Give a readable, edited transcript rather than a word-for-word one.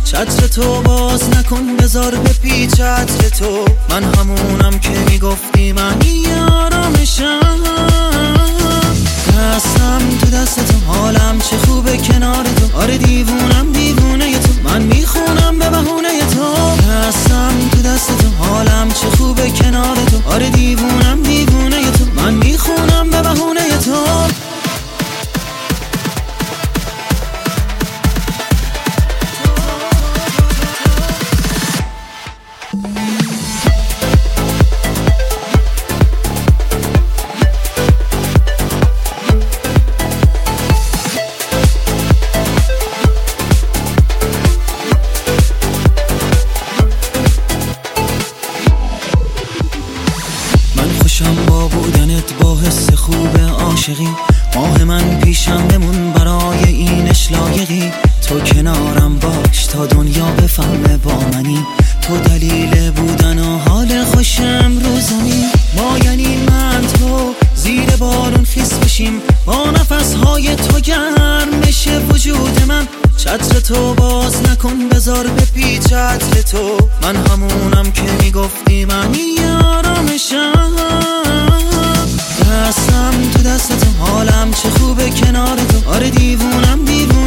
چتر تو باز نکن بذار به پیچ چتر تو. من همونم که میگفتی من یارمشم. دستم تو دست تو حالم چه خوبه کنار تو. آره دیوونم دیوونه تو. من میخونم به بهونه تو. دستم تو دست تو حالم چه خوبه کنار تو. آره دیوونم دیوونه تو. من میخونم به بهونه تو. خوشم با بودنت با حس خوب عاشقی. ماه من پیشم بمون برای اینش لایقی. تو کنارم باش تا دنیا بفهمه با منی. تو دلیل بودن و حال خوشم روزمی. ما یعنی من تو زیر بارون خیس بشیم. با نفسهای تو گرم بشه وجود من. چتر تو باز نکن بذار به پیچ چتر تو. من همونم که میگفتی من یارمشم. دستم تو دست تو حالم چه خوبه کنار تو. آره دیوونم دیوونه